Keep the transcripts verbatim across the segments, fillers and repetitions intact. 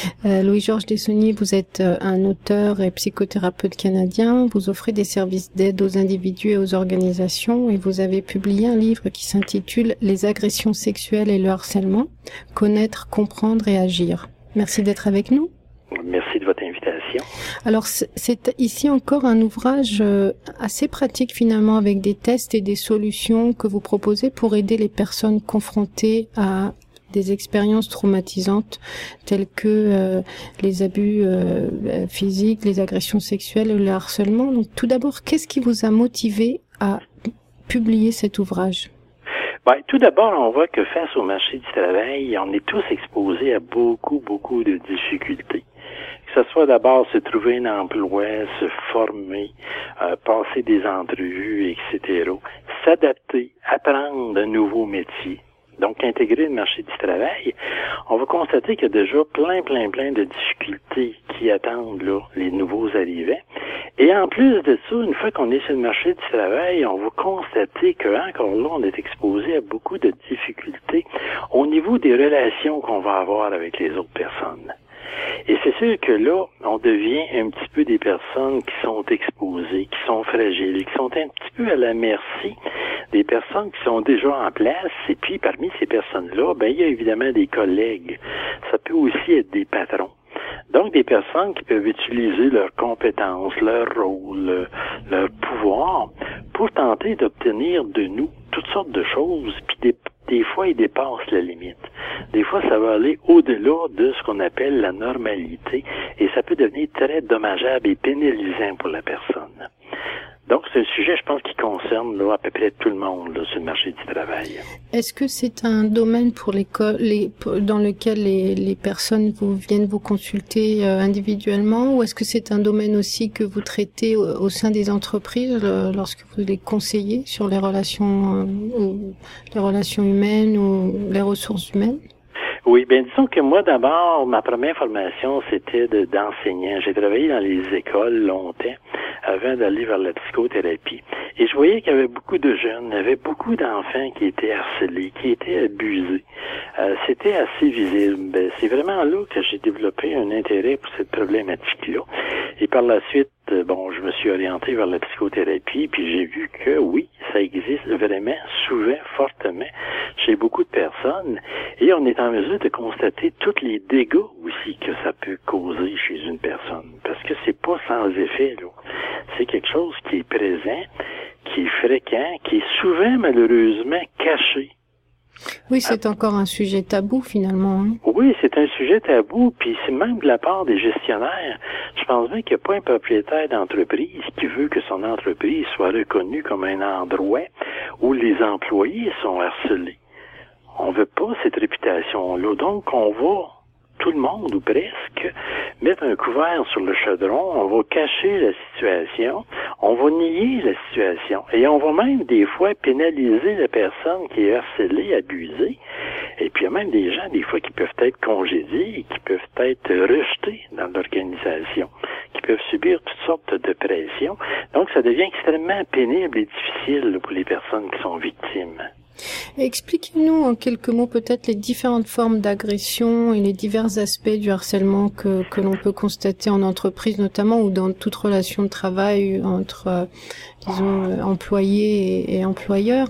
Euh, Louis-Georges Dessaulniers, vous êtes euh, un auteur et psychothérapeute canadien. Vous offrez des services d'aide aux individus et aux organisations et vous avez publié un livre qui s'intitule « Les agressions sexuelles et le harcèlement. Connaître, comprendre et agir ». Merci d'être avec nous. Merci de votre invitation. Alors, c'est ici encore un ouvrage assez pratique finalement avec des tests et des solutions que vous proposez pour aider les personnes confrontées à des expériences traumatisantes telles que euh, les abus euh, physiques, les agressions sexuelles et le harcèlement. Donc, tout d'abord, qu'est-ce qui vous a motivé à publier cet ouvrage? Ben, tout d'abord, on voit que face au marché du travail, on est tous exposés à beaucoup, beaucoup de difficultés. Que ce soit d'abord se trouver un emploi, se former, euh, passer des entrevues, et cetera. S'adapter, apprendre un nouveau métier. Donc, intégrer le marché du travail, on va constater qu'il y a déjà plein, plein, plein de difficultés qui attendent là les nouveaux arrivants. Et en plus de ça, une fois qu'on est sur le marché du travail, on va constater que encore là, on est exposé à beaucoup de difficultés au niveau des relations qu'on va avoir avec les autres personnes. Et c'est sûr que là, on devient un petit peu des personnes qui sont exposées, qui sont fragiles, qui sont un petit peu à la merci des personnes qui sont déjà en place. Et puis, parmi ces personnes-là, ben, il y a évidemment des collègues. Ça peut aussi être des patrons. Donc, des personnes qui peuvent utiliser leurs compétences, leur rôle, leur pouvoir pour tenter d'obtenir de nous toutes sortes de choses, puis des Des fois, ils dépassent la limite. Des fois, ça va aller au-delà de ce qu'on appelle la normalité et ça peut devenir très dommageable et pénalisant pour la personne. Donc, c'est un sujet, je pense, qui concerne là, à peu près tout le monde là, sur le marché du travail. Est-ce que c'est un domaine pour les, les dans lequel les, les personnes vous viennent vous consulter euh, individuellement ou est-ce que c'est un domaine aussi que vous traitez au, au sein des entreprises euh, lorsque vous les conseillez sur les relations, euh, ou les relations humaines ou les ressources humaines? Oui, bien disons que moi d'abord, ma première formation c'était de, d'enseignant. J'ai travaillé dans les écoles longtemps avant d'aller vers la psychothérapie. Et je voyais qu'il y avait beaucoup de jeunes, il y avait beaucoup d'enfants qui étaient harcelés, qui étaient abusés. Euh, c'était assez visible. Ben, c'est vraiment là que j'ai développé un intérêt pour cette problématique-là. Et par la suite, bon, je me suis orienté vers la psychothérapie, puis j'ai vu que oui, ça existe vraiment, souvent, fortement, chez beaucoup de personnes, et on est en mesure de constater tous les dégâts aussi que ça peut causer chez une personne, parce que c'est pas sans effet, là. C'est quelque chose qui est présent, qui est fréquent, qui est souvent, malheureusement, caché. Oui, c'est ah. encore un sujet tabou, finalement. Hein? Oui, c'est un sujet tabou, puis c'est même de la part des gestionnaires. Je pense bien qu'il n'y a pas un propriétaire d'entreprise qui veut que son entreprise soit reconnue comme un endroit où les employés sont harcelés. On veut pas cette réputation-là, donc on va, tout le monde ou presque, mettre un couvert sur le chaudron, on va cacher la situation, on va nier la situation, et on va même des fois pénaliser la personne qui est harcelée, abusée, et puis il y a même des gens des fois qui peuvent être congédiés, qui peuvent être rejetés dans l'organisation, qui peuvent subir toutes sortes de pressions, donc ça devient extrêmement pénible et difficile pour les personnes qui sont victimes. Expliquez-nous en quelques mots peut-être les différentes formes d'agression et les divers aspects du harcèlement que, que l'on peut constater en entreprise notamment ou dans toute relation de travail entre, euh, disons, euh, employés et, et employeurs.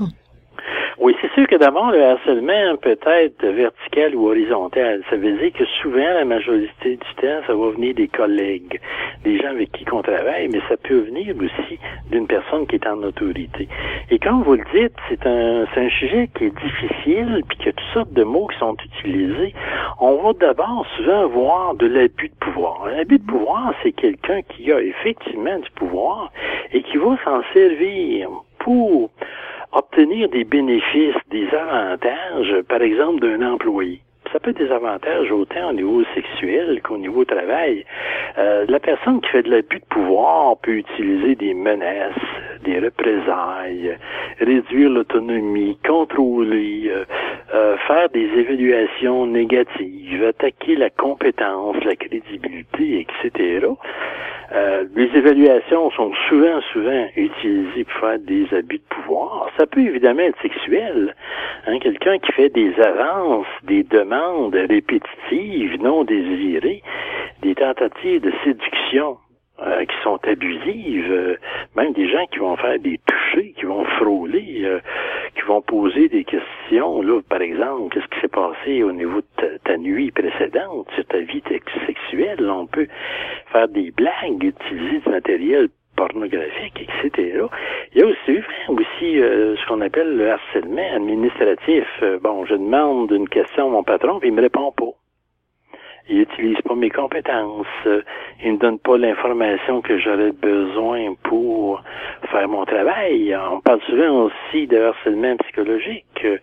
Oui, c'est sûr que d'abord, le harcèlement peut être vertical ou horizontal. Ça veut dire que souvent, la majorité du temps, ça va venir des collègues, des gens avec qui on travaille, mais ça peut venir aussi d'une personne qui est en autorité. Et comme vous le dites, c'est un, c'est un sujet qui est difficile, puis qu'il y a toutes sortes de mots qui sont utilisés. On va d'abord souvent voir de l'abus de pouvoir. Un abus de pouvoir, c'est quelqu'un qui a effectivement du pouvoir et qui va s'en servir pour obtenir des bénéfices, des avantages, par exemple, d'un employé. Ça peut être des avantages autant au niveau sexuel qu'au niveau travail. Euh, la personne qui fait de l'abus de pouvoir peut utiliser des menaces, des représailles, réduire l'autonomie, contrôler, euh, euh, faire des évaluations négatives, attaquer la compétence, la crédibilité, et cetera. Euh, les évaluations sont souvent, souvent utilisées pour faire des abus de pouvoir. Ça peut évidemment être sexuel. Hein, quelqu'un qui fait des avances, des demandes répétitives, non désirées, des tentatives de séduction euh, qui sont abusives, euh, même des gens qui vont faire des touchés, qui vont frôler, euh, qui vont poser des questions, là, par exemple, qu'est-ce qui s'est passé au niveau de ta, ta nuit précédente, sur ta vie sexuelle, là, on peut faire des blagues, utiliser du matériel pornographique, et cetera. Il y a aussi, aussi euh, ce qu'on appelle le harcèlement administratif. Euh, bon, je demande une question à mon patron, puis il me répond pas. Il n'utilise pas mes compétences. Euh, il ne me donne pas l'information que j'aurais besoin pour faire mon travail. On parle souvent aussi de harcèlement psychologique. Euh,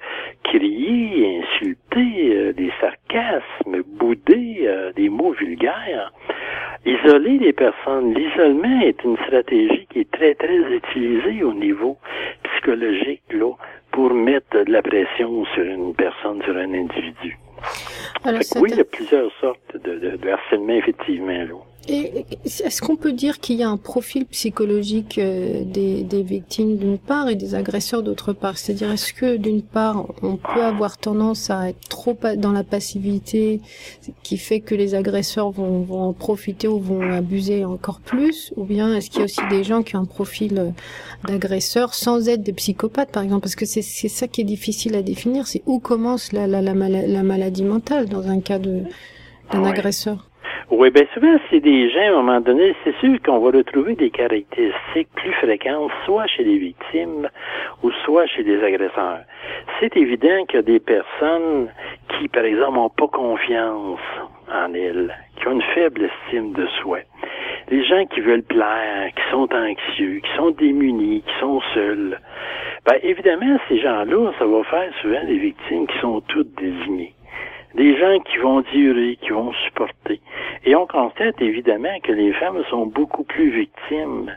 crier, insulter, euh, des sarcasmes, bouder, euh, des mots vulgaires. Isoler les personnes. L'isolement est une stratégie qui est très, très utilisée au niveau psychologique, là, pour mettre de la pression sur une personne, sur un individu. Alors, oui, il y a plusieurs sortes de, de, de harcèlement, effectivement, là. Et est-ce qu'on peut dire qu'il y a un profil psychologique euh, des, des victimes d'une part et des agresseurs d'autre part? C'est-à-dire, est-ce que d'une part, on peut avoir tendance à être trop dans la passivité, qui fait que les agresseurs vont, vont en profiter ou vont abuser encore plus? Ou bien est-ce qu'il y a aussi des gens qui ont un profil d'agresseurs sans être des psychopathes, par exemple? Parce que c'est, c'est ça qui est difficile à définir, c'est où commence la, la, la, mala- la maladie mentale dans un cas de, d'un ouais. agresseur. Oui, bien souvent, c'est des gens, à un moment donné, c'est sûr qu'on va retrouver des caractéristiques plus fréquentes, soit chez les victimes ou soit chez les agresseurs. C'est évident qu'il y a des personnes qui, par exemple, n'ont pas confiance en elles, qui ont une faible estime de soi. Les gens qui veulent plaire, qui sont anxieux, qui sont démunis, qui sont seuls. Ben, évidemment, ces gens-là, ça va faire souvent des victimes qui sont toutes désignées. Des gens qui vont durer, qui vont supporter. Et on constate évidemment que les femmes sont beaucoup plus victimes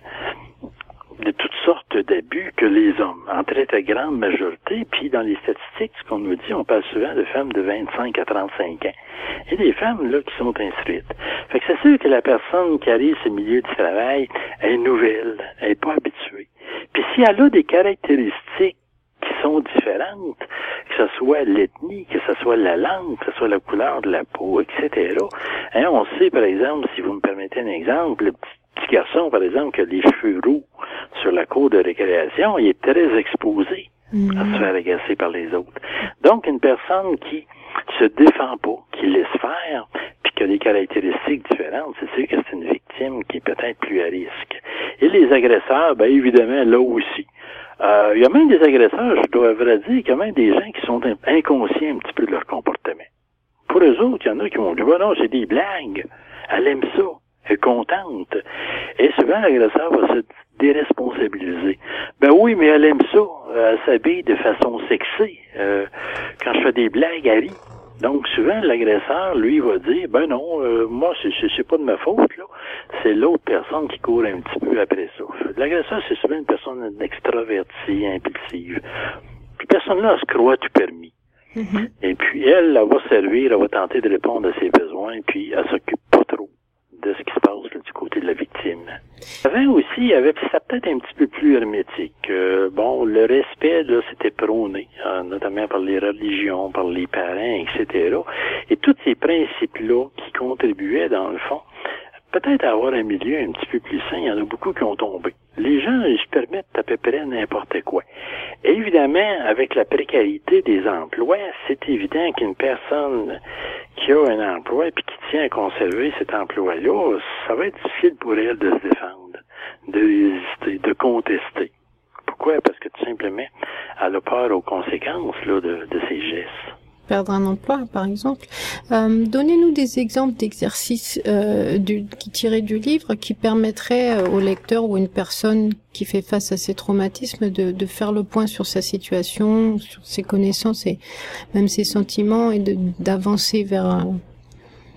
de toutes sortes d'abus que les hommes, en très très grande majorité. Puis dans les statistiques, ce qu'on nous dit, on parle souvent de femmes de vingt-cinq à trente-cinq ans. Et des femmes là qui sont instruites. Fait que c'est sûr que la personne qui arrive sur le milieu du travail est nouvelle, elle n'est pas habituée. Puis si elle a des caractéristiques qui sont différentes, que ce soit l'ethnie, que ce soit la langue, que ce soit la couleur de la peau, et cetera. Hein, on sait, par exemple, si vous me permettez un exemple, le petit, petit garçon, par exemple, qui a les cheveux roux sur la cour de récréation, il est très exposé mmh. à se faire agacer par les autres. Donc, une personne qui se défend pas, qui laisse faire, puis qui a des caractéristiques différentes, c'est sûr que c'est une victime qui est peut-être plus à risque. Et les agresseurs, ben évidemment, là aussi. Euh, il y a même des agresseurs, je dois vrai dire, qu'il y a même des gens qui sont inconscients un petit peu de leur comportement. Pour eux autres, il y en a qui vont dire, non, c'est des blagues. Elle aime ça. Elle est contente. Et souvent, l'agresseur va se déresponsabiliser. Ben oui, mais elle aime ça. Elle s'habille de façon sexy. Euh, quand je fais des blagues, elle rit. Donc, souvent, l'agresseur, lui, va dire, ben non, euh, moi, c'est, c'est, c'est pas de ma faute, là. C'est l'autre personne qui court un petit peu après ça. L'agresseur, c'est souvent une personne extravertie, impulsive. Puis, personne-là, elle se croit tout permis. Mm-hmm. Et puis, elle, elle va servir, elle va tenter de répondre à ses besoins, puis elle s'occupe pas trop de ce qui se passe là, du côté de la victime. Avant aussi, il y avait, ça peut-être un petit peu plus hermétique. Euh, bon, le respect, là, c'était prôné, hein, notamment par les religions, par les parents, et cetera. Et tous ces principes-là qui contribuaient, dans le fond, peut-être à avoir un milieu un petit peu plus sain, il y en a beaucoup qui ont tombé. Les gens, ils se permettent à peu près n'importe quoi. Et évidemment, avec la précarité des emplois, c'est évident qu'une personne qui a un emploi et qui tient à conserver cet emploi-là, ça va être difficile pour elle de se défendre, de résister, de contester. Pourquoi? Parce que tout simplement, elle a peur aux conséquences là, de, de ses gestes. Perdre un emploi, par exemple. Euh, donnez-nous des exemples d'exercices euh, du, qui tirés du livre qui permettraient euh, au lecteur ou une personne qui fait face à ces traumatismes de, de faire le point sur sa situation, sur ses connaissances et même ses sentiments et de, d'avancer vers un...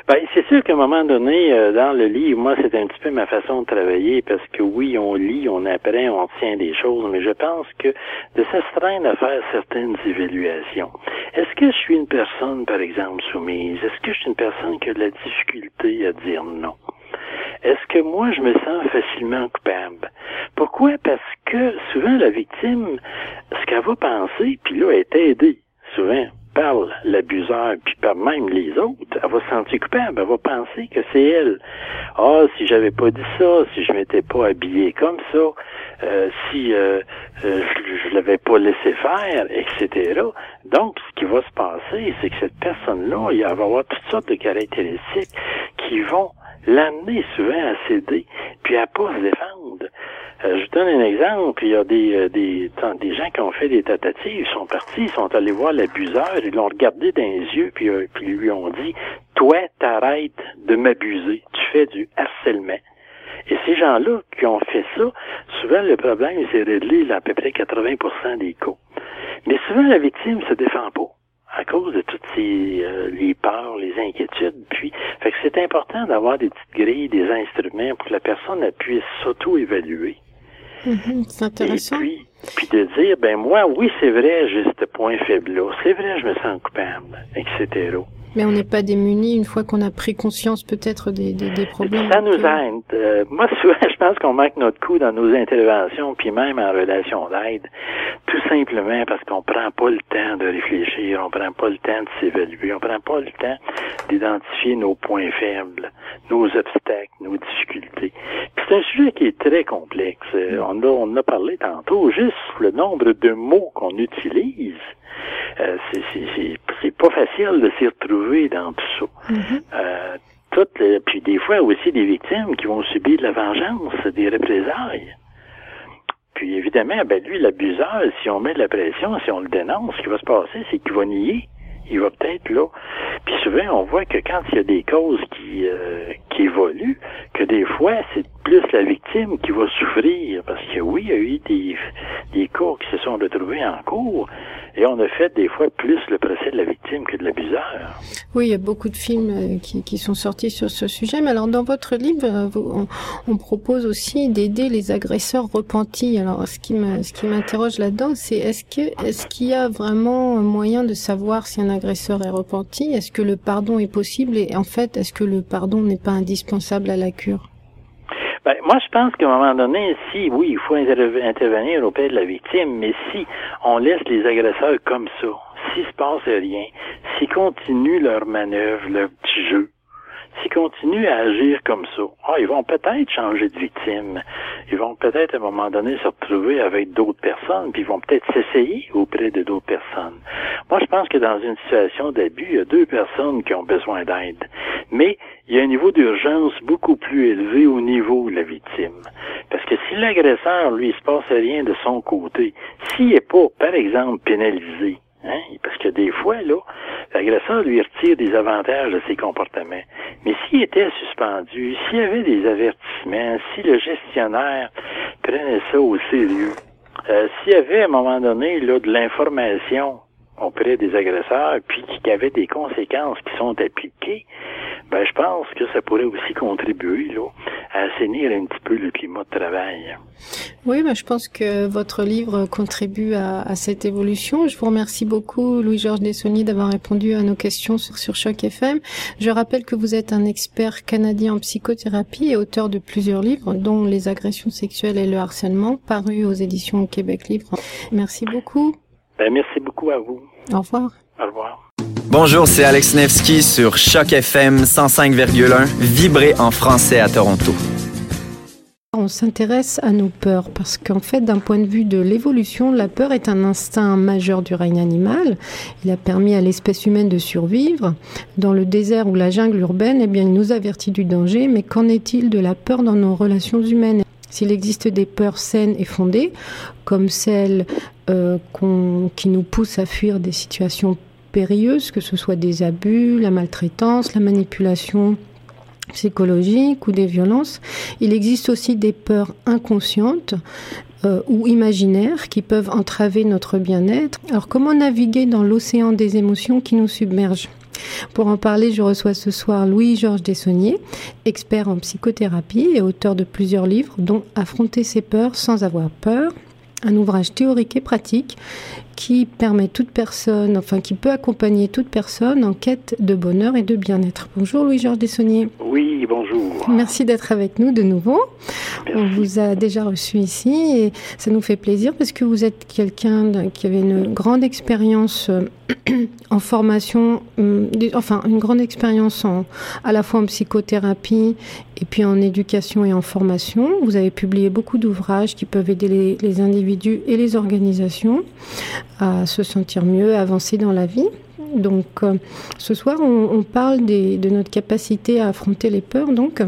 Ben, c'est sûr qu'à un moment donné, euh, dans le livre, moi, c'est un petit peu ma façon de travailler parce que oui, on lit, on apprend, on tient des choses, mais je pense que de s'astreindre à faire certaines évaluations. Est-ce que je suis une personne, par exemple, soumise? Est-ce que je suis une personne qui a de la difficulté à dire non? Est-ce que moi, je me sens facilement coupable? Pourquoi? Parce que souvent, la victime, ce qu'elle va penser, puis là, elle est aidée, souvent, par l'abuseur, puis par même les autres, elle va se sentir coupable, elle va penser que c'est elle. Ah, si j'avais pas dit ça, si je m'étais pas habillé comme ça, euh, si euh, euh, je, je l'avais pas laissé faire, et cetera. Donc, ce qui va se passer, c'est que cette personne-là, il va y avoir toutes sortes de caractéristiques qui vont l'amener souvent à céder, puis à pas se défendre. Euh, je donne un exemple, il y a des, euh, des, des gens qui ont fait des tentatives, ils sont partis, ils sont allés voir l'abuseur, ils l'ont regardé dans les yeux, puis, euh, puis lui ont dit, toi, t'arrêtes de m'abuser, tu fais du harcèlement. Et ces gens-là qui ont fait ça, souvent le problème s'est réglé dans à peu près quatre-vingts pour cent des cas. Mais souvent la victime se défend pas, à cause de toutes ces euh, les peurs, les inquiétudes. Puis, fait que c'est important d'avoir des petites grilles, des instruments pour que la personne elle puisse s'auto-évaluer. Mmh, c'est intéressant. Et puis, puis de dire, ben moi, oui, c'est vrai, j'ai ce point faible-là. C'est vrai, je me sens coupable, et cetera. Mais on n'est pas démunis une fois qu'on a pris conscience peut-être des, des, des problèmes. Ça nous aide. Euh, moi, souvent, je pense qu'on manque notre coup dans nos interventions, puis même en relation d'aide, tout simplement parce qu'on prend pas le temps de réfléchir, on prend pas le temps de s'évaluer, on prend pas le temps d'identifier nos points faibles, nos obstacles, nos difficultés. Puis c'est un sujet qui est très complexe. Euh, on, a, on a parlé tantôt, juste le nombre de mots qu'on utilise. Euh, c'est, c'est, c'est, c'est pas facile de s'y retrouver dans tout ça. Mm-hmm. Euh, toutes les, puis des fois aussi des victimes qui vont subir de la vengeance, des représailles. Puis évidemment, ben lui, l'abuseur, si on met de la pression, si on le dénonce, ce qui va se passer, c'est qu'il va nier. Il va peut-être là. Puis souvent, on voit que quand il y a des causes qui euh, qui évoluent, que des fois, c'est plus la victime qui va souffrir. Parce que oui, il y a eu des, des cas qui se sont retrouvés en cours. Et on a fait des fois plus le procès de la victime que de l'abuseur. Oui, il y a beaucoup de films qui, qui sont sortis sur ce sujet. Mais alors, dans votre livre, on, on propose aussi d'aider les agresseurs repentis. Alors, ce qui me, ce qui m'interroge là-dedans, c'est est-ce que, est-ce qu'il y a vraiment moyen de savoir si un agresseur est repenti? Est-ce que le pardon est possible? Et en fait, est-ce que le pardon n'est pas indispensable à la cure? Ben, moi, je pense qu'à un moment donné, si, oui, il faut inter- intervenir auprès de la victime, mais si on laisse les agresseurs comme ça, s'il se passe rien, s'ils continuent leur manœuvre, leur petit jeu, s'ils continuent à agir comme ça, ah, ils vont peut-être changer de victime. Ils vont peut-être à un moment donné se retrouver avec d'autres personnes, puis ils vont peut-être s'essayer auprès de d'autres personnes. Moi, je pense que dans une situation d'abus, il y a deux personnes qui ont besoin d'aide. Mais il y a un niveau d'urgence beaucoup plus élevé au niveau de la victime. Parce que si l'agresseur, lui, il se passe rien de son côté, s'il n'est pas, par exemple, pénalisé, hein, parce que des fois, là, l'agresseur lui retire des avantages de ses comportements. Mais s'il était suspendu, s'il y avait des avertissements, si le gestionnaire prenait ça au sérieux, euh, s'il y avait à un moment donné là de l'information auprès des agresseurs, puis qu'il y avait des conséquences qui sont appliquées, ben je pense que ça pourrait aussi contribuer là, à assainir un petit peu le climat de travail. Oui, ben je pense que votre livre contribue à, à cette évolution. Je vous remercie beaucoup, Louis-Georges Dessonnier, d'avoir répondu à nos questions sur, sur Choc F M. Je rappelle que vous êtes un expert canadien en psychothérapie et auteur de plusieurs livres, dont Les agressions sexuelles et le harcèlement, parus aux éditions Québec Libre. Merci beaucoup. Ben, merci beaucoup à vous. Au revoir. Au revoir. Bonjour, c'est Alex Nevsky sur Choc F M cent cinq virgule un, vibré en français à Toronto. On s'intéresse à nos peurs parce qu'en fait, d'un point de vue de l'évolution, la peur est un instinct majeur du règne animal. Il a permis à l'espèce humaine de survivre. Dans le désert ou la jungle urbaine, eh bien, il nous avertit du danger. Mais qu'en est-il de la peur dans nos relations humaines ? S'il existe des peurs saines et fondées, comme celles euh, qu'on, qui nous poussent à fuir des situations périlleuses, que ce soit des abus, la maltraitance, la manipulation psychologique ou des violences, il existe aussi des peurs inconscientes euh, ou imaginaires qui peuvent entraver notre bien-être. Alors comment naviguer dans l'océan des émotions qui nous submergent ? Pour en parler, je reçois ce soir Louis-Georges Dessonnier, expert en psychothérapie et auteur de plusieurs livres, dont Affronter ses peurs sans avoir peur, un ouvrage théorique et pratique qui permet toute personne, enfin qui peut accompagner toute personne en quête de bonheur et de bien-être. Bonjour Louis-Georges Dessonnier. Oui, bonjour. Merci d'être avec nous de nouveau. Merci. On vous a déjà reçu ici et ça nous fait plaisir parce que vous êtes quelqu'un qui avait une grande expérience en formation, enfin une grande expérience en, à la fois en psychothérapie et puis en éducation et en formation. Vous avez publié beaucoup d'ouvrages qui peuvent aider les, les individus et les organisations à se sentir mieux, à avancer dans la vie. Donc euh, ce soir, on, on parle des, de notre capacité à affronter les peurs, donc.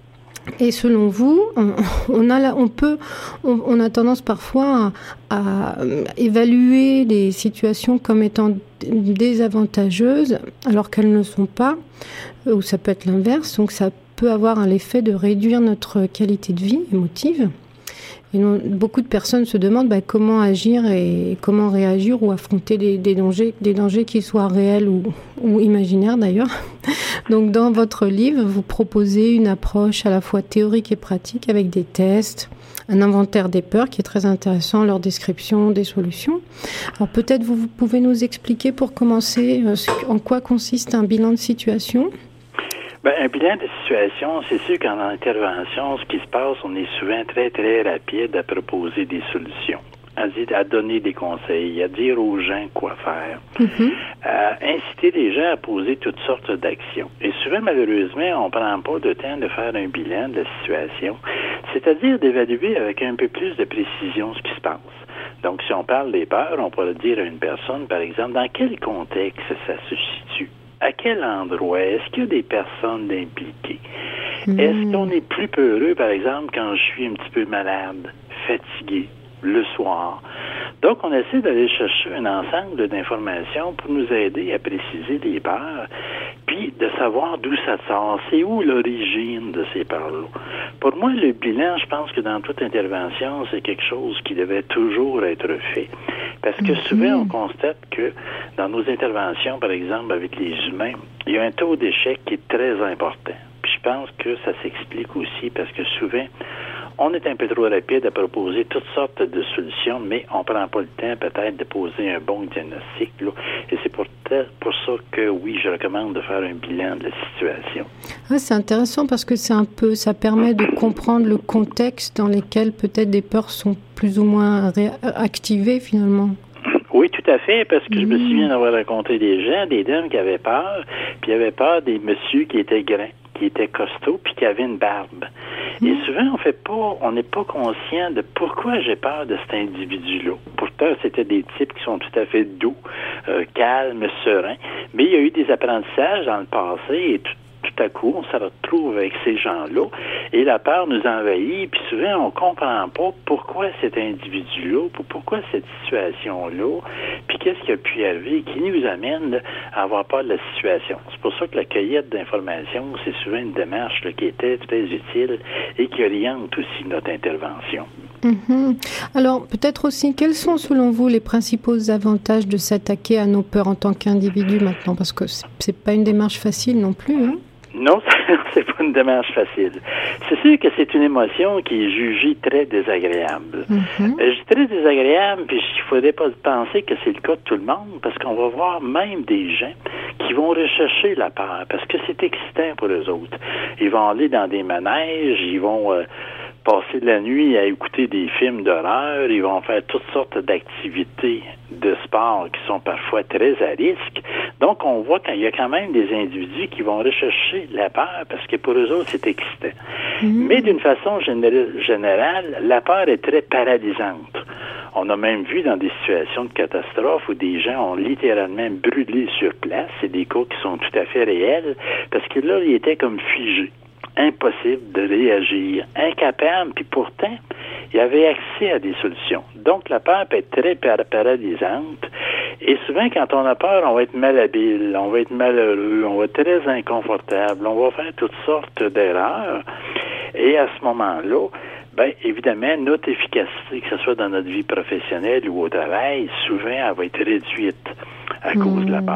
Et selon vous, on, on a, la, on peut, on, on a tendance parfois à, à évaluer les situations comme étant désavantageuses, alors qu'elles ne le sont pas, ou ça peut être l'inverse. Donc ça peut avoir l'effet de réduire notre qualité de vie émotive. Et non, beaucoup de personnes se demandent bah, comment agir et comment réagir ou affronter des, des dangers, des dangers qui soient réels ou, ou imaginaires d'ailleurs. Donc dans votre livre, vous proposez une approche à la fois théorique et pratique avec des tests, un inventaire des peurs qui est très intéressant, leur description des solutions. Alors peut-être vous, vous pouvez nous expliquer pour commencer euh, en quoi consiste un bilan de situation ? Ben, un bilan de situation, c'est sûr qu'en intervention, ce qui se passe, on est souvent très, très rapide à proposer des solutions, à, dire, à donner des conseils, à dire aux gens quoi faire, mm-hmm. à inciter les gens à poser toutes sortes d'actions. Et souvent, malheureusement, on ne prend pas de temps de faire un bilan de la situation, c'est-à-dire d'évaluer avec un peu plus de précision ce qui se passe. Donc, si on parle des peurs, on pourrait dire à une personne, par exemple, dans quel contexte ça se situe? À quel endroit? Est-ce qu'il y a des personnes impliquées? Mmh. Est-ce qu'on est plus peureux, par exemple, quand je suis un petit peu malade, fatigué, le soir? Donc, on essaie d'aller chercher un ensemble d'informations pour nous aider à préciser les peurs, puis de savoir d'où ça sort. C'est où l'origine de ces peurs-là? Pour moi, le bilan, je pense que dans toute intervention, c'est quelque chose qui devait toujours être fait. Parce que souvent, on constate que dans nos interventions, par exemple, avec les humains, il y a un taux d'échec qui est très important. Puis je pense que ça s'explique aussi parce que souvent, on est un peu trop rapide à proposer toutes sortes de solutions, mais on ne prend pas le temps peut-être de poser un bon diagnostic. Là. Et c'est pour, pour ça que, oui, je recommande de faire un bilan de la situation. Ouais, c'est intéressant parce que c'est un peu, ça permet de comprendre le contexte dans lequel peut-être des peurs sont plus ou moins ré- activées finalement. Oui, tout à fait, parce que mmh. je me souviens d'avoir rencontré des gens, des dames qui avaient peur, puis ils avaient peur des messieurs qui étaient grands, qui étaient costauds, puis qui avaient une barbe. Mmh. Et souvent, on fait pas, on n'est pas conscient de pourquoi j'ai peur de cet individu-là. Pourtant, c'était des types qui sont tout à fait doux, euh, calmes, sereins, mais il y a eu des apprentissages dans le passé et tout. Tout à coup, on se retrouve avec ces gens-là et la peur nous envahit. Puis souvent, on ne comprend pas pourquoi cet individu-là, pourquoi cette situation-là, puis qu'est-ce qui a pu arriver qui nous amène à avoir peur de la situation. C'est pour ça que la cueillette d'informations, c'est souvent une démarche là, qui était très utile et qui oriente aussi notre intervention. Mm-hmm. Alors, peut-être aussi, quels sont selon vous les principaux avantages de s'attaquer à nos peurs en tant qu'individu maintenant? Parce que c'est, c'est pas une démarche facile non plus, hein? Non, c'est pas une démarche facile. C'est sûr que c'est une émotion qui est jugée très désagréable. Mm-hmm. Je dis très désagréable, puis il ne faudrait pas penser que c'est le cas de tout le monde, parce qu'on va voir même des gens qui vont rechercher la peur, parce que c'est excitant pour eux autres. Ils vont aller dans des manèges, ils vont euh, passer la nuit à écouter des films d'horreur, ils vont faire toutes sortes d'activités de sport qui sont parfois très à risque. Donc, on voit qu'il y a quand même des individus qui vont rechercher la peur parce que pour eux autres, c'est excitant. Mmh. Mais d'une façon générale, la peur est très paralysante. On a même vu dans des situations de catastrophe où des gens ont littéralement brûlé sur place. C'est des cas qui sont tout à fait réels parce que là, ils étaient comme figés. Impossible de réagir, incapable, puis pourtant, il avait accès à des solutions. Donc, la peur peut être très par- paralysante, et souvent, quand on a peur, on va être malhabile, on va être malheureux, on va être très inconfortable, on va faire toutes sortes d'erreurs, et à ce moment-là, bien, évidemment, notre efficacité, que ce soit dans notre vie professionnelle ou au travail, souvent, elle va être réduite à cause mmh. de la peur.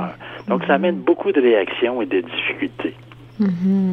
Donc, mmh. ça amène beaucoup de réactions et de difficultés. Mmh.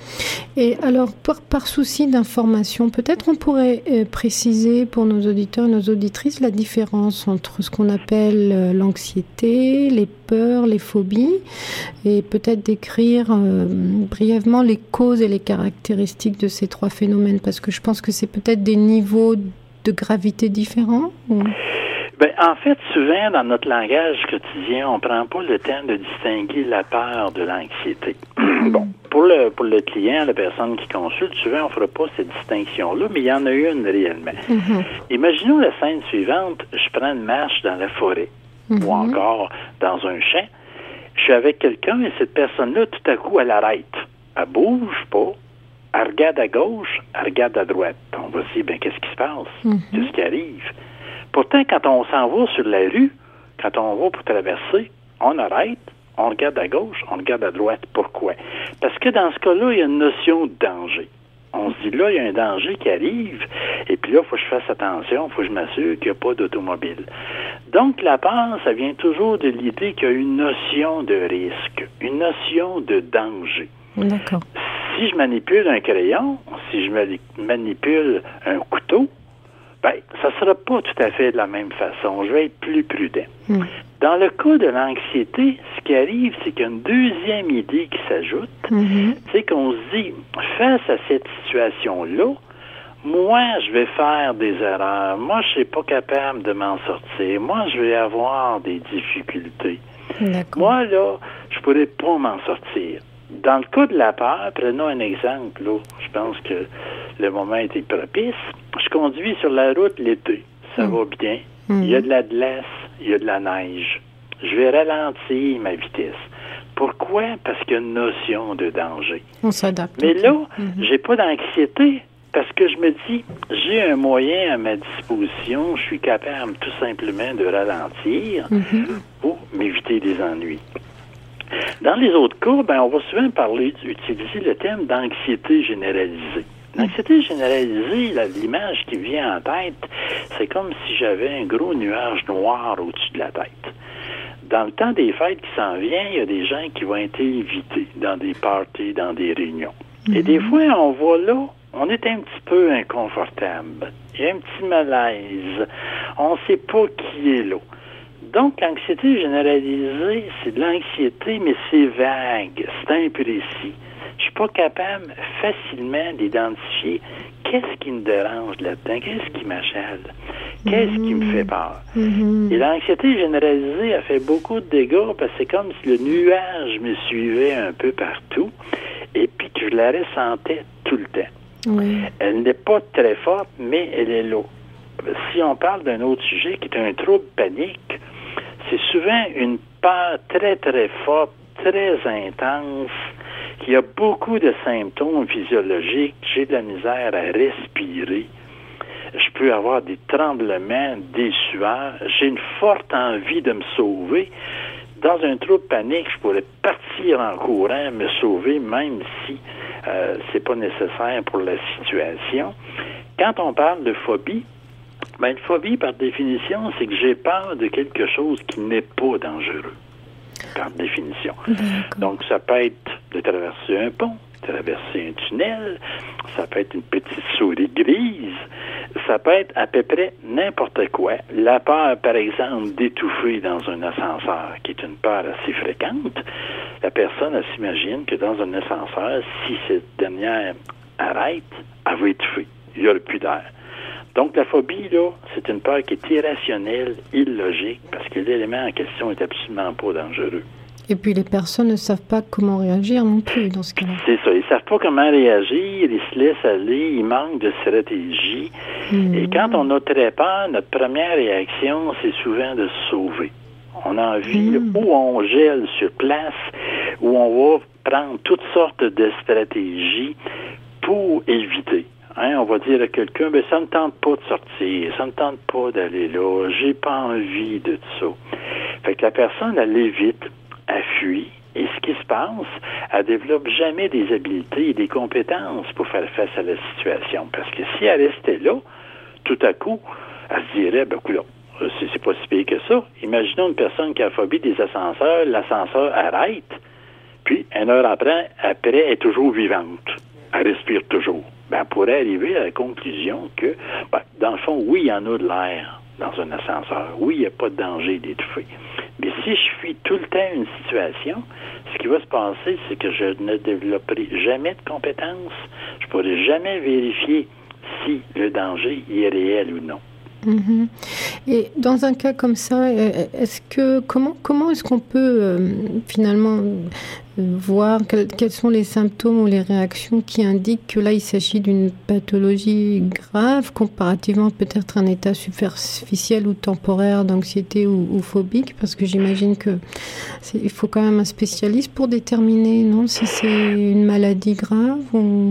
Et alors, par, par souci d'information, peut-être on pourrait euh, préciser pour nos auditeurs et nos auditrices la différence entre ce qu'on appelle euh, l'anxiété, les peurs, les phobies, et peut-être décrire euh, brièvement les causes et les caractéristiques de ces trois phénomènes, parce que je pense que c'est peut-être des niveaux de gravité différents. Ou... Ben, en fait, souvent, dans notre langage quotidien, on prend pas le temps de distinguer la peur de l'anxiété. Bon, pour le pour le client, la personne qui consulte, souvent, on fera pas cette distinction-là, mais il y en a une réellement. Mm-hmm. Imaginons la scène suivante, je prends une marche dans la forêt, mm-hmm. ou encore dans un champ, je suis avec quelqu'un et cette personne-là, tout à coup, elle arrête. Elle bouge pas, elle regarde à gauche, elle regarde à droite. On va se dire, ben, qu'est-ce qui se passe? Mm-hmm. Qu'est-ce qui arrive? Pourtant, quand on s'en va sur la rue, quand on va pour traverser, on arrête, on regarde à gauche, on regarde à droite. Pourquoi? Parce que dans ce cas-là, il y a une notion de danger. On se dit, là, il y a un danger qui arrive, et puis là, il faut que je fasse attention, il faut que je m'assure qu'il n'y a pas d'automobile. Donc, la peur, ça vient toujours de l'idée qu'il y a une notion de risque, une notion de danger. D'accord. Si je manipule un crayon, si je manipule un couteau, ben, ça ne sera pas tout à fait de la même façon. Je vais être plus prudent. Mm. Dans le cas de l'anxiété, ce qui arrive, c'est qu'il y a une deuxième idée qui s'ajoute. Mm-hmm. C'est qu'on se dit, face à cette situation-là, moi, je vais faire des erreurs. Moi, je ne suis pas capable de m'en sortir. Moi, je vais avoir des difficultés. D'accord. Moi, là, je ne pourrais pas m'en sortir. Dans le cas de la peur, prenons un exemple, là, je pense que le moment était propice. Je conduis sur la route l'été. Ça mmh. va bien. Mmh. Il y a de la glace, il y a de la neige. Je vais ralentir ma vitesse. Pourquoi? Parce qu'il y a une notion de danger. On s'adapte. Mais là, mmh. j'ai pas d'anxiété parce que je me dis, j'ai un moyen à ma disposition. Je suis capable tout simplement de ralentir mmh. pour m'éviter des ennuis. Dans les autres cas, ben, on va souvent parler, utiliser le thème d'anxiété généralisée. L'anxiété généralisée, là, l'image qui vient en tête, c'est comme si j'avais un gros nuage noir au-dessus de la tête. Dans le temps des fêtes qui s'en vient, il y a des gens qui vont être invités dans des parties, dans des réunions. Mm-hmm. Et des fois, on va là, on est un petit peu inconfortable. Il y a un petit malaise. On ne sait pas qui est là. Donc, l'anxiété généralisée, c'est de l'anxiété, mais c'est vague, c'est imprécis. Je suis pas capable facilement d'identifier qu'est-ce qui me dérange là-dedans, qu'est-ce qui m'achale, qu'est-ce mmh. qui me fait peur. Mmh. Et l'anxiété généralisée a fait beaucoup de dégâts parce que c'est comme si le nuage me suivait un peu partout et puis que je la ressentais tout le temps. Oui. Elle n'est pas très forte, mais elle est là. Si on parle d'un autre sujet qui est un trouble panique, c'est souvent une peur très, très forte, très intense, qui a beaucoup de symptômes physiologiques. J'ai de la misère à respirer. Je peux avoir des tremblements, des sueurs. J'ai une forte envie de me sauver. Dans un trouble panique, je pourrais partir en courant, me sauver, même si euh, c'est pas nécessaire pour la situation. Quand on parle de phobie, ben, une phobie, par définition, c'est que j'ai peur de quelque chose qui n'est pas dangereux, par définition. D'accord. Donc, ça peut être de traverser un pont, traverser un tunnel, ça peut être une petite souris grise, ça peut être à peu près n'importe quoi. La peur, par exemple, d'étouffer dans un ascenseur, qui est une peur assez fréquente, la personne, elle s'imagine que dans un ascenseur, si cette dernière arrête, elle va étouffer. Il n'y aura plus d'air. Donc, la phobie, là, c'est une peur qui est irrationnelle, illogique, parce que l'élément en question est absolument pas dangereux. Et puis, les personnes ne savent pas comment réagir non plus dans ce cas-là. C'est ça. Ils ne savent pas comment réagir, ils se laissent aller, ils manquent de stratégie. Mmh. Et quand on a très peur, notre première réaction, c'est souvent de se sauver. On a envie, mmh. ou on gèle sur place, ou on va prendre toutes sortes de stratégies pour éviter. Hein, on va dire à quelqu'un, ben, ça ne tente pas de sortir, ça ne tente pas d'aller là, j'ai pas envie de tout ça. Fait que la personne, elle évite, elle fuit, et ce qui se passe, elle développe jamais des habiletés et des compétences pour faire face à la situation. Parce que si elle restait là, tout à coup, elle se dirait, ben, coudonc, c'est, c'est pas si pire que ça. Imaginons une personne qui a phobie des ascenseurs, l'ascenseur arrête, puis une heure après, après, elle est toujours vivante. Elle respire toujours. Ben, elle pourrait arriver à la conclusion que, ben, dans le fond, oui, il y en a de l'air dans un ascenseur. Oui, il n'y a pas de danger d'étouffer. Mais si je fuis tout le temps une situation, ce qui va se passer, c'est que je ne développerai jamais de compétences. Je ne pourrai jamais vérifier si le danger est réel ou non. Mm-hmm. Et dans un cas comme ça, est-ce que comment comment est-ce qu'on peut euh, finalement voir quels, quels sont les symptômes ou les réactions qui indiquent que là il s'agit d'une pathologie grave comparativement peut-être à un état superficiel ou temporaire d'anxiété ou, ou phobique, parce que j'imagine que c'est, il faut quand même un spécialiste pour déterminer, non, si c'est une maladie grave ou...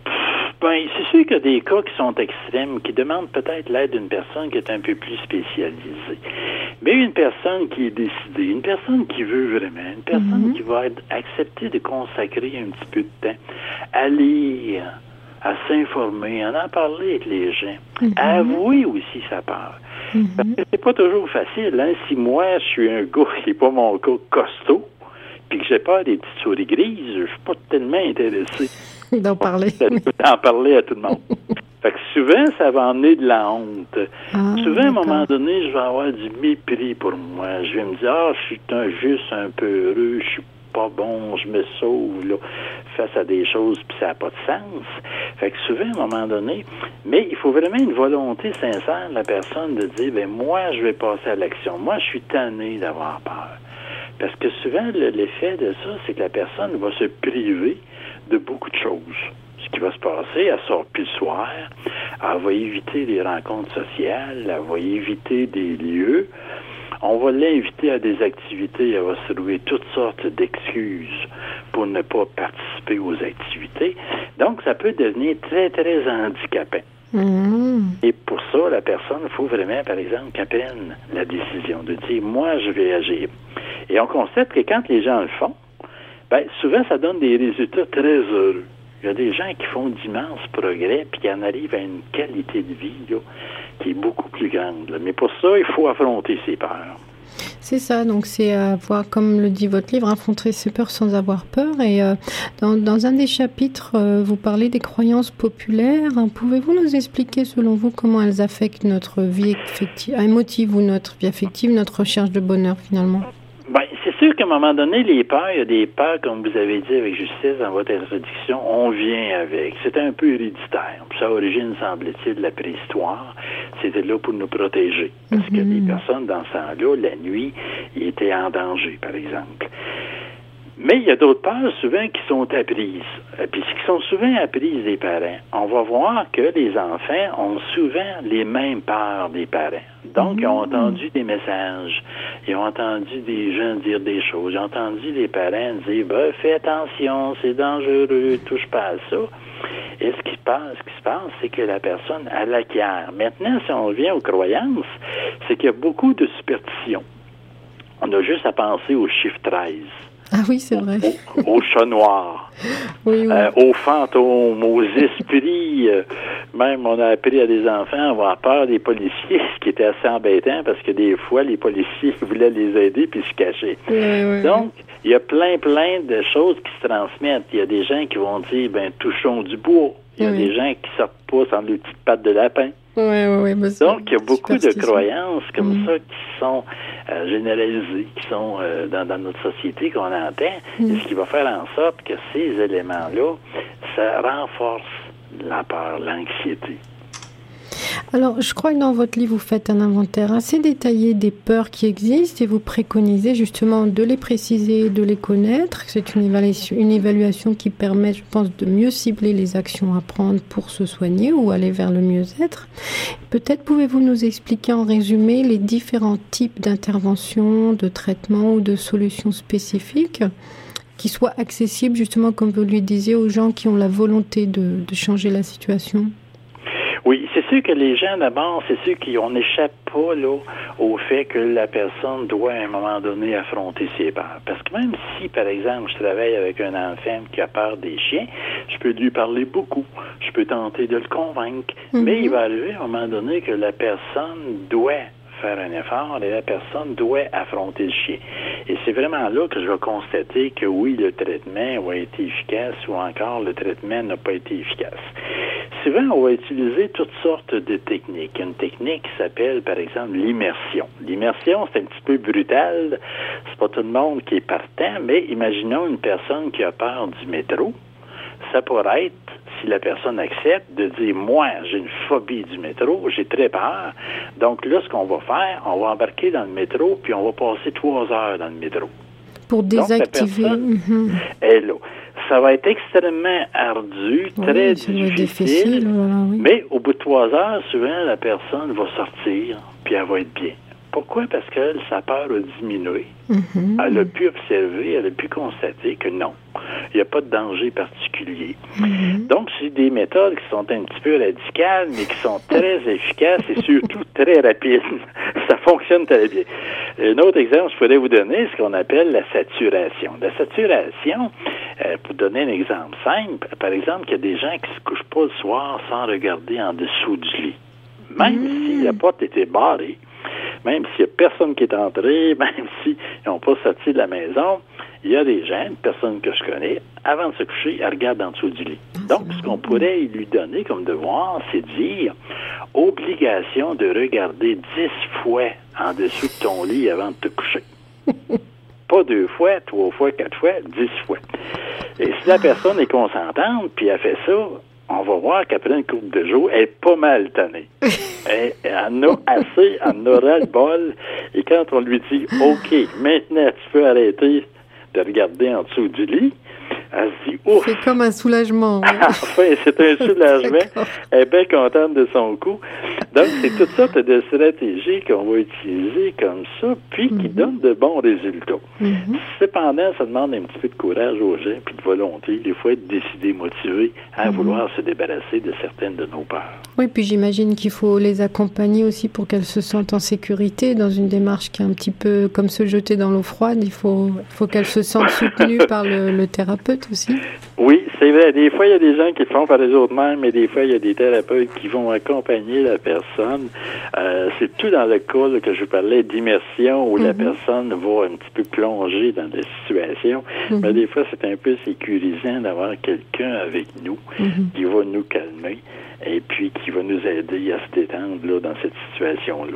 Ben, c'est sûr qu'il y a des cas qui sont extrêmes, qui demandent peut-être l'aide d'une personne qui est un peu plus spécialisée. Mais une personne qui est décidée, une personne qui veut vraiment, une personne mm-hmm. qui va être accepter de consacrer un petit peu de temps à lire, à s'informer, à en parler avec les gens, mm-hmm. à avouer aussi sa peur. Mm-hmm. Parce que c'est pas toujours facile, hein. Si moi, je suis un gars qui n'est pas mon gars costaud, puis que j'ai peur des petites souris grises, je suis pas tellement intéressé d'en parler. d'en parler à tout le monde. Fait que souvent, ça va emmener de la honte. Ah, souvent, à un d'accord. moment donné, je vais avoir du mépris pour moi. Je vais me dire, ah, je suis un, juste un peu heureux, je suis pas bon, je me sauve là, face à des choses, puis ça n'a pas de sens. Fait que souvent, à un moment donné, mais il faut vraiment une volonté sincère de la personne de dire, ben moi, je vais passer à l'action. Moi, je suis tanné d'avoir peur. Parce que souvent, le, l'effet de ça, c'est que la personne va se priver de beaucoup de choses. Ce qui va se passer, elle sort plus le soir, elle va éviter des rencontres sociales, elle va éviter des lieux, on va l'inviter à des activités, elle va se trouver toutes sortes d'excuses pour ne pas participer aux activités. Donc, ça peut devenir très, très handicapant. Mmh. Et pour ça, la personne, il faut vraiment, par exemple, qu'elle prenne la décision de dire, moi, je vais agir. Et on constate que quand les gens le font, ben, souvent, ça donne des résultats très heureux. Il y a des gens qui font d'immenses progrès puis qui en arrivent à une qualité de vie là, qui est beaucoup plus grande. Là. Mais pour ça, il faut affronter ses peurs. C'est ça, donc c'est avoir, comme le dit votre livre, affronter ses peurs sans avoir peur. Et euh, dans, dans un des chapitres, euh, vous parlez des croyances populaires. Pouvez-vous nous expliquer, selon vous, comment elles affectent notre vie affective, émotive ou notre vie affective, notre recherche de bonheur finalement? Ben, c'est sûr qu'à un moment donné, les peurs, il y a des peurs, comme vous avez dit avec justesse dans votre introduction, on vient avec. C'est un peu héréditaire. Puis ça origine, semble-t-il, de la préhistoire. C'était là pour nous protéger. Parce mm-hmm. que les personnes, dans ce temps-là, la nuit, ils étaient en danger, par exemple. Mais il y a d'autres peurs, souvent, qui sont apprises. Et puis, qui sont souvent apprises des parents. On va voir que les enfants ont souvent les mêmes peurs des parents. Donc, ils ont entendu des messages, ils ont entendu des gens dire des choses, ils ont entendu des parents dire, ben, fais attention, c'est dangereux, touche pas à ça. Et ce qui se passe, ce qui se passe, c'est que la personne, elle l'acquiert. Maintenant, si on revient aux croyances, c'est qu'il y a beaucoup de superstitions. On a juste à penser au chiffre treize. Ah oui, c'est vrai. Au, au chat noir, oui, oui. Euh, aux fantômes, aux esprits. Euh, même, on a appris à des enfants à avoir peur des policiers, ce qui était assez embêtant parce que des fois, les policiers voulaient les aider puis se cacher. Oui, oui, Donc, il y a plein, plein de choses qui se transmettent. Il y a des gens qui vont dire, ben, touchons du bois. Il y a oui. des gens qui sortent pas sans les petites pattes de lapin. Oui, oui, oui. Ben, Donc, il y a beaucoup de croyances comme mmh. ça qui sont euh, généralisées, qui sont euh, dans, dans notre société qu'on entend, mmh. et ce qui va faire en sorte que ces éléments-là, ça renforce la peur, l'anxiété. Alors, je crois que dans votre livre, vous faites un inventaire assez détaillé des peurs qui existent et vous préconisez justement de les préciser, de les connaître. C'est une évaluation, une évaluation qui permet, je pense, de mieux cibler les actions à prendre pour se soigner ou aller vers le mieux-être. Peut-être pouvez-vous nous expliquer en résumé les différents types d'interventions, de traitements ou de solutions spécifiques qui soient accessibles, justement, comme vous le disiez, aux gens qui ont la volonté de, de changer la situation? Oui, c'est sûr que les gens, d'abord, c'est sûr qu'on n'échappe pas là, au fait que la personne doit, à un moment donné, affronter ses peurs. Parce que même si, par exemple, je travaille avec un enfant qui a peur des chiens, je peux lui parler beaucoup. Je peux tenter de le convaincre. Mm-hmm. Mais il va arriver, à un moment donné, que la personne doit faire un effort et la personne doit affronter le chien. Et c'est vraiment là que je vais constater que oui, le traitement a été efficace ou encore le traitement n'a pas été efficace. Souvent, on va utiliser toutes sortes de techniques. Une technique qui s'appelle, par exemple, l'immersion. L'immersion, c'est un petit peu brutal. C'est pas tout le monde qui est partant, mais imaginons une personne qui a peur du métro. Ça pourrait être, si la personne accepte, de dire « Moi, j'ai une phobie du métro, j'ai très peur. Donc là, ce qu'on va faire, on va embarquer dans le métro, puis on va passer trois heures dans le métro. » Pour désactiver. Donc, la personne mm-hmm. est là. Ça va être extrêmement ardu, oui, très ça difficile, difficile voilà, oui. mais au bout de trois heures, souvent, la personne va sortir, puis elle va être bien. Pourquoi? Parce que sa peur a diminué. Mm-hmm. Elle a pu observer, elle a pu constater que non, il n'y a pas de danger particulier. Mm-hmm. Donc, c'est des méthodes qui sont un petit peu radicales, mais qui sont très efficaces et surtout très rapides. Ça fonctionne très bien. Un autre exemple que je pourrais vous donner, c'est ce qu'on appelle la saturation. La saturation, euh, pour donner un exemple simple, par exemple, il y a des gens qui ne se couchent pas le soir sans regarder en dessous du lit. Même mm-hmm. si la porte était barrée, même s'il n'y a personne qui est entré, même s'ils n'ont pas sorti de la maison, il y a des gens, une personne que je connais, avant de se coucher, elle regarde en dessous du lit. Donc, ce qu'on pourrait lui donner comme devoir, c'est de dire obligation de regarder dix fois en dessous de ton lit avant de te coucher. Pas deux fois, trois fois, quatre fois, dix fois. Et si la personne est consentante, puis elle fait ça, on va voir qu'après une couple de jours, elle est pas mal tannée. Elle, elle en a assez, elle en aura le bol. Et quand on lui dit, OK, maintenant tu peux arrêter de regarder en dessous du lit, elle se dit, ouf! C'est comme un soulagement. Ouais. Enfin, c'est un soulagement. Elle est bien contente de son coup. Donc, c'est toutes sortes de stratégies qu'on va utiliser comme ça, puis mm-hmm. qui donnent de bons résultats. Mm-hmm. Cependant, ça demande un petit peu de courage aux gens, puis de volonté. Il faut être décidé, motivé à mm-hmm. vouloir se débarrasser de certaines de nos peurs. Oui, puis j'imagine qu'il faut les accompagner aussi pour qu'elles se sentent en sécurité dans une démarche qui est un petit peu comme se jeter dans l'eau froide. Il faut, faut qu'elles se sentent soutenues par le, le thérapeute aussi. Oui, c'est vrai. Des fois, il y a des gens qui le font par les autres mêmes, mais des fois, il y a des thérapeutes qui vont accompagner la personne. Euh, c'est tout dans le cas là, que je parlais d'immersion où mm-hmm. la personne va un petit peu plonger dans la situation. Mm-hmm. Mais des fois, c'est un peu sécurisant d'avoir quelqu'un avec nous mm-hmm. qui va nous calmer et puis qui va nous aider à se détendre là, dans cette situation-là.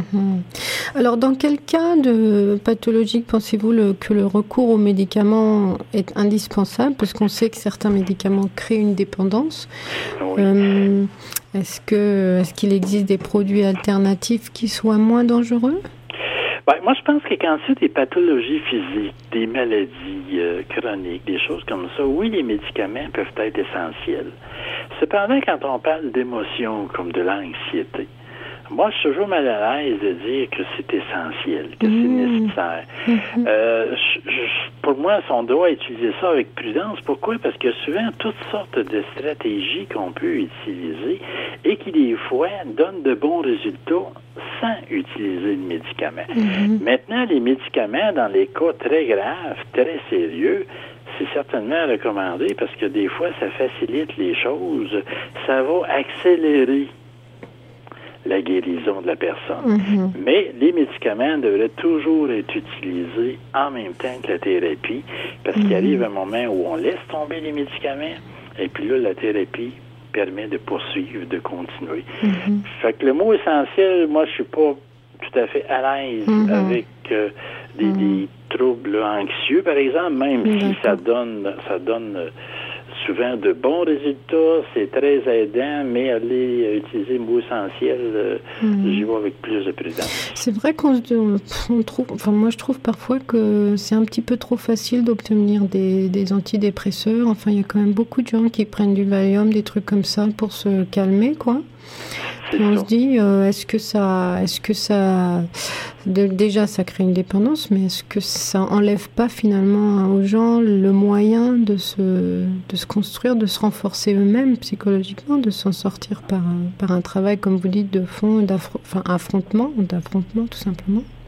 Mm-hmm. Alors, dans quel cas de pathologique pensez-vous le, que le recours aux médicaments est indispensable? Parce qu'on sait que certains médicaments créent une dépendance. Oui. Euh, est-ce que, est-ce qu'il existe des produits alternatifs qui soient moins dangereux? Ben, moi, je pense que quand c'est des pathologies physiques, des maladies euh, chroniques, des choses comme ça, oui, les médicaments peuvent être essentiels. Cependant, quand on parle d'émotions comme de l'anxiété, moi, je suis toujours mal à l'aise de dire que c'est essentiel, que mmh. c'est nécessaire. Mmh. Euh, je, je, pour moi, on doit utiliser ça avec prudence. Pourquoi? Parce qu'il y a souvent toutes sortes de stratégies qu'on peut utiliser et qui, des fois, donnent de bons résultats sans utiliser le médicament. Mmh. Maintenant, les médicaments, dans les cas très graves, très sérieux, c'est certainement recommandé parce que des fois, ça facilite les choses. Ça va accélérer la guérison de la personne. Mm-hmm. Mais les médicaments devraient toujours être utilisés en même temps que la thérapie, parce mm-hmm. qu'il arrive un moment où on laisse tomber les médicaments, et puis là, la thérapie permet de poursuivre, de continuer. Mm-hmm. Fait que le mot essentiel, moi, je suis pas tout à fait à l'aise mm-hmm. avec euh, des, mm-hmm. des troubles anxieux, par exemple, même mm-hmm. si ça donne, ça donne euh, souvent de bons résultats, c'est très aidant, mais aller utiliser le mot essentiel, euh, mmh. j'y vais avec plus de prudence. C'est vrai qu'on on trouve, enfin moi je trouve parfois que c'est un petit peu trop facile d'obtenir des, des antidépresseurs. Enfin, il y a quand même beaucoup de gens qui prennent du Valium, des trucs comme ça pour se calmer, quoi. Et on se dit, euh, est-ce que ça, est-ce que ça, de, déjà ça crée une dépendance, mais est-ce que ça enlève pas finalement aux gens le moyen de se, de se construire, de se renforcer eux-mêmes psychologiquement, de s'en sortir par, par un travail, comme vous dites, de fond, d'affrontement, enfin affrontement, d'affrontement tout simplement?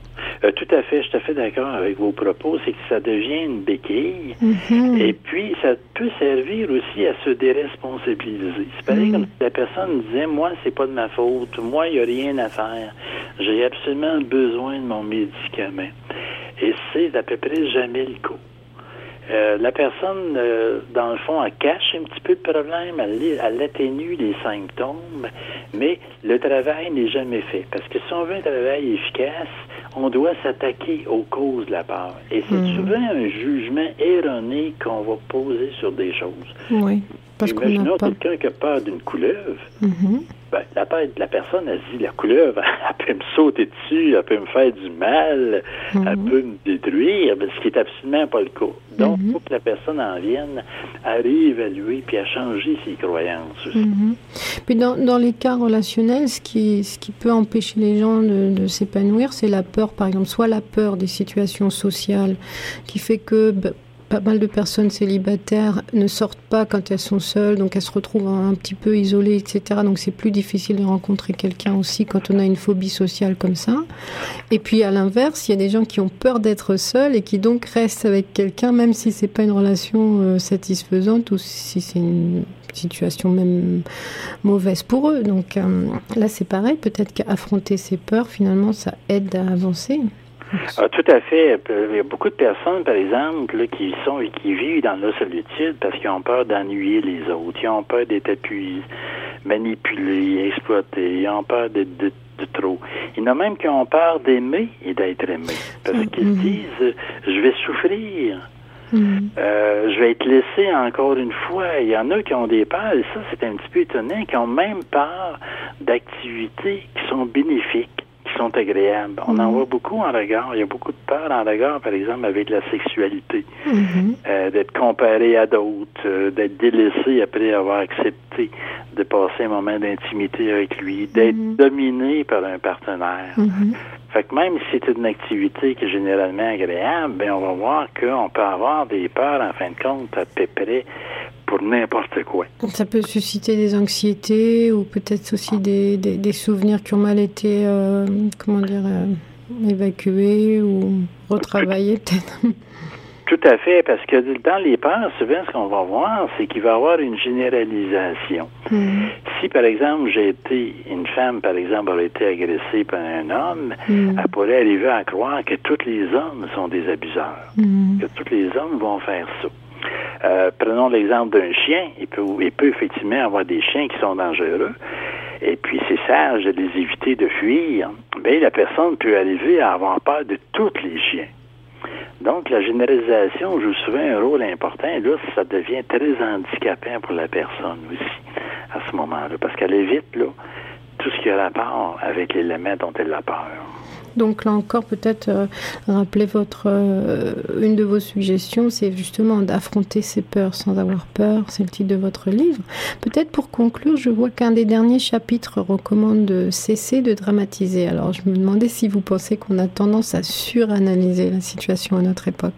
Euh, tout à fait, je suis tout à fait d'accord avec vos propos. C'est que ça devient une béquille. Mm-hmm. Et puis, ça peut servir aussi à se déresponsabiliser. C'est pareil mm. comme si la personne disait, moi, c'est pas de ma faute. Moi, il n'y a rien à faire. J'ai absolument besoin de mon médicament. Et c'est à peu près jamais le cas. Euh, la personne, euh, dans le fond, elle cache un petit peu le problème, elle, elle atténue les symptômes, mais le travail n'est jamais fait. Parce que si on veut un travail efficace, on doit s'attaquer aux causes de la peur. Et c'est mmh. souvent un jugement erroné qu'on va poser sur des choses. Oui, parce Imaginons qu'on n'a pas... quelqu'un qui a peur d'une couleuvre. Mmh. Ben, la, peur, la personne, elle se dit, la couleuvre, elle peut me sauter dessus, elle peut me faire du mal, mm-hmm. elle peut me détruire, mais ce qui est absolument pas le cas. Donc, il mm-hmm. faut que la personne en vienne à réévaluer puis à changer ses croyances aussi. Mm-hmm. Puis dans, dans les cas relationnels, ce qui, ce qui peut empêcher les gens de, de s'épanouir, c'est la peur, par exemple, soit la peur des situations sociales, qui fait que... Ben, pas mal de personnes célibataires ne sortent pas quand elles sont seules, donc elles se retrouvent un petit peu isolées, et cetera. Donc c'est plus difficile de rencontrer quelqu'un aussi quand on a une phobie sociale comme ça. Et puis à l'inverse, il y a des gens qui ont peur d'être seuls et qui donc restent avec quelqu'un, même si c'est pas une relation euh, satisfaisante ou si c'est une situation même mauvaise pour eux. Donc euh, là c'est pareil, peut-être qu'affronter ses peurs, finalement, ça aide à avancer. Ah, tout à fait. Il y a beaucoup de personnes, par exemple, là, qui sont et qui vivent dans la solitude parce qu'ils ont peur d'ennuyer les autres. Ils ont peur d'être appuyés, manipulés, exploités. Ils ont peur de, de, de trop. Il y en a même qui ont peur d'aimer et d'être aimés. Parce mm-hmm. qu'ils se disent, je vais souffrir. Mm-hmm. Euh, je vais être laissé encore une fois. Il y en a qui ont des peurs, et ça, c'est un petit peu étonnant, qui ont même peur d'activités qui sont bénéfiques, qui sont agréables. On mmh. en voit beaucoup en regard. Il y a beaucoup de peur en regard, par exemple, avec la sexualité. Mmh. Euh, d'être comparé à d'autres, euh, d'être délaissé après avoir accepté de passer un moment d'intimité avec lui, d'être mmh. dominé par un partenaire. Mmh. Fait que même si c'est une activité qui est généralement agréable, ben on va voir qu'on peut avoir des peurs, en fin de compte, à peu près pour n'importe quoi. Ça peut susciter des anxiétés ou peut-être aussi des, des, des souvenirs qui ont mal été, euh, comment dire, euh, évacués ou retravaillés peut-être. Tout à fait, parce que dans les peurs, souvent, ce qu'on va voir, c'est qu'il va y avoir une généralisation. Mmh. Si, par exemple, j'ai été, une femme, par exemple, aurait été agressée par un homme, mmh. elle pourrait arriver à croire que tous les hommes sont des abuseurs, mmh. que tous les hommes vont faire ça. Euh, prenons l'exemple d'un chien. Il peut, il peut effectivement avoir des chiens qui sont dangereux. Et puis, c'est sage de les éviter de fuir. Bien, la personne peut arriver à avoir peur de tous les chiens. Donc, la généralisation joue souvent un rôle important. Et là, ça devient très handicapant pour la personne aussi, à ce moment-là. Parce qu'elle évite, là, tout ce qui a rapport avec l'élément dont elle a peur. Donc là encore, peut-être euh, rappeler votre euh, une de vos suggestions, c'est justement d'affronter ses peurs sans avoir peur. C'est le titre de votre livre. Peut-être pour conclure, je vois qu'un des derniers chapitres recommande de cesser de dramatiser. Alors je me demandais si vous pensez qu'on a tendance à suranalyser la situation à notre époque.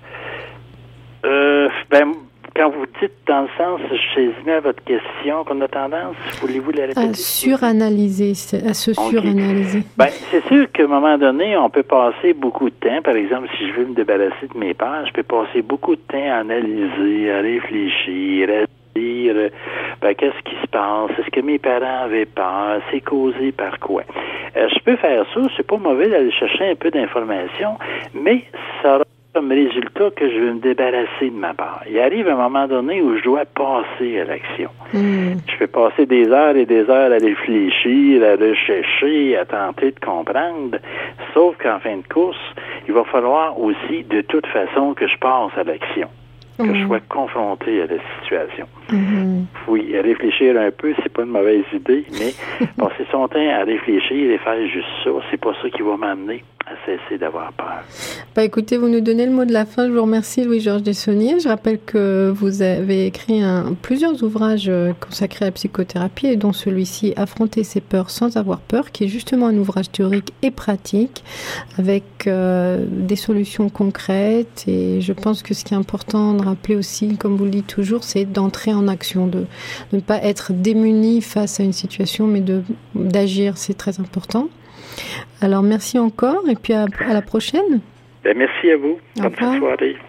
Euh, ben, quand vous dites dans le sens, je saisis bien votre question, qu'on a tendance, voulez-vous la répéter? À suranalyser, à se okay. suranalyser. Ben, c'est sûr qu'à un moment donné, on peut passer beaucoup de temps. Par exemple, si je veux me débarrasser de mes peurs, je peux passer beaucoup de temps à analyser, à réfléchir, à dire, ben, qu'est-ce qui se passe? Est-ce que mes parents avaient peur? C'est causé par quoi? Euh, je peux faire ça, c'est pas mauvais d'aller chercher un peu d'informations, mais ça aura comme résultat que je veux me débarrasser de ma peur. Il arrive un moment donné où je dois passer à l'action. Mmh. Je peux passer des heures et des heures à réfléchir, à rechercher, à tenter de comprendre, sauf qu'en fin de course, il va falloir aussi, de toute façon, que je passe à l'action, mmh. que je sois confronté à la situation. Mmh. Oui, réfléchir un peu, c'est pas une mauvaise idée, mais passer son temps à réfléchir et faire juste ça, c'est pas ça qui va m'amener à cesser d'avoir peur. Bah écoutez, vous nous donnez le mot de la fin. Je vous remercie, Louis-Georges Dessonnier. Je rappelle que vous avez écrit un, plusieurs ouvrages consacrés à la psychothérapie, et dont celui-ci, Affronter ses peurs sans avoir peur, qui est justement un ouvrage théorique et pratique, avec euh, des solutions concrètes. Et je pense que ce qui est important de rappeler aussi, comme vous le dites toujours, c'est d'entrer en action, de, de ne pas être démuni face à une situation, mais de, d'agir. C'est très important. Alors merci encore et puis à, à la prochaine. Ben, merci à vous. Au Bonne fin de soirée.